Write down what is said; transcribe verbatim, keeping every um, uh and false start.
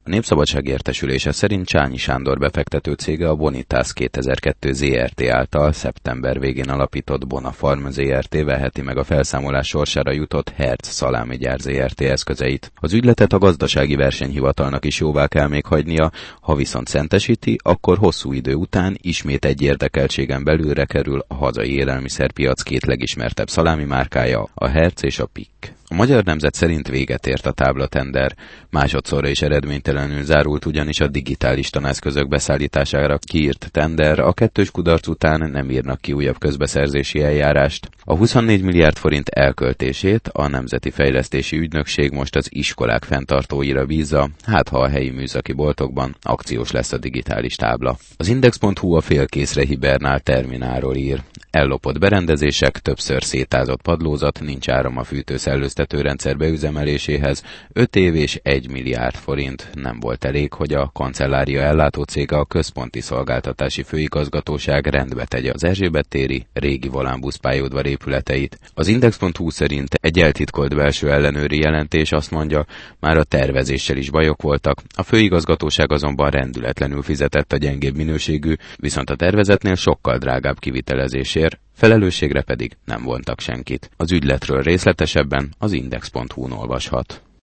A Népszabadság értesülése szerint Csányi Sándor befektető cége a Bonitas kétezer-kettő zé er té által szeptember végén alapított Bonafarm zé er té veheti meg a felszámolás sorsára jutott Hertz szalámigyár zé er té eszközeit. Az ügyletet a gazdasági versenyhivatalnak is jóvá kell még hagynia, ha viszont szentesíti, akkor hosszú idő után ismét egy érdekeltségen belülre kerül a hazai élelmiszerpiac két legismertebb szalámi márkája, a Hertz és a Pick. A Magyar Nemzet szerint véget ért a táblatender. Másodszorra is eredménytelenül zárult ugyanis a digitális taneszközök beszállítására kiírt tender, a kettős kudarc után nem írnak ki újabb közbeszerzési eljárást. A huszonnégy milliárd forint elköltését a Nemzeti Fejlesztési Ügynökség most az iskolák fenntartóira bízza, hát ha a helyi műszaki boltokban akciós lesz a digitális tábla. Az index pont hu a félkészre hibernál terminálról ír. Ellopott berendezések, többször szétázott padlózat, nincs áram a fűtőszellőztetőrendszer beüzemeléséhez, öt év és egy milliárd forint nem volt elég, hogy a kancellária ellátó cége a Központi Szolgáltatási Főigazgatóság rendbe tegye az Erzsébet téri régi Volánbusz pályaudvar épületeit. Az index pont hu szerint egy eltitkolt belső ellenőri jelentés azt mondja, már a tervezéssel is bajok voltak, a főigazgatóság azonban rendületlenül fizetett a gyengébb minőségű, viszont a tervezetnél sokkal drágább kivitelezésért, felelősségre pedig nem vontak senkit. Az ügyletről részletesebben az index pont hu-n olvashat.